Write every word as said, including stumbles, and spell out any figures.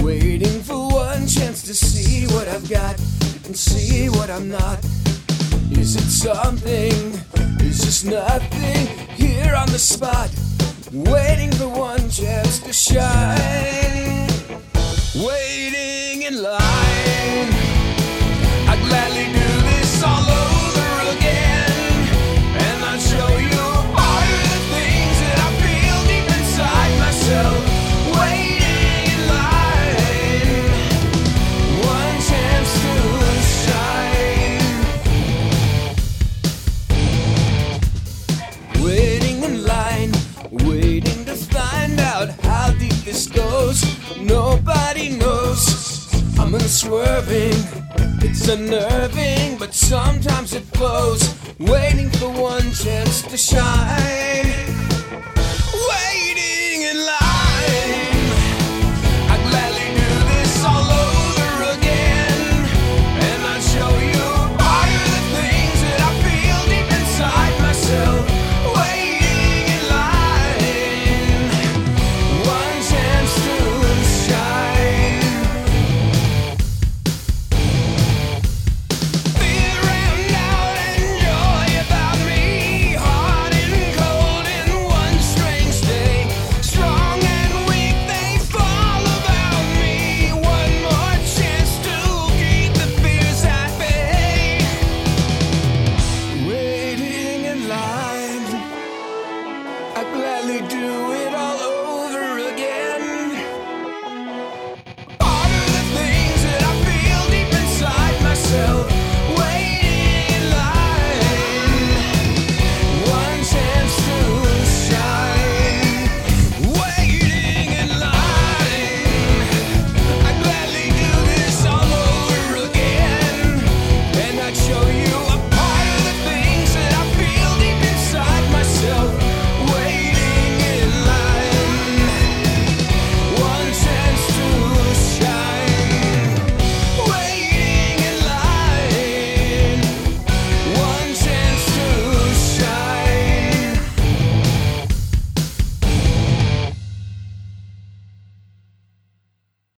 Waiting for one chance to see what I've got and see what I'm not. Is it something? Is this nothing? Here on the spot, waiting for one chance to shine. Waiting in line, I'd gladly do this all over again, and I'd show you part of the things that I feel deep inside myself. Waiting in line, one chance to shine. Waiting in line, waiting to find out how deep this goes. Nobody knows. I'm unswerving, it's unnerving, but sometimes it blows. Waiting for one chance to shine.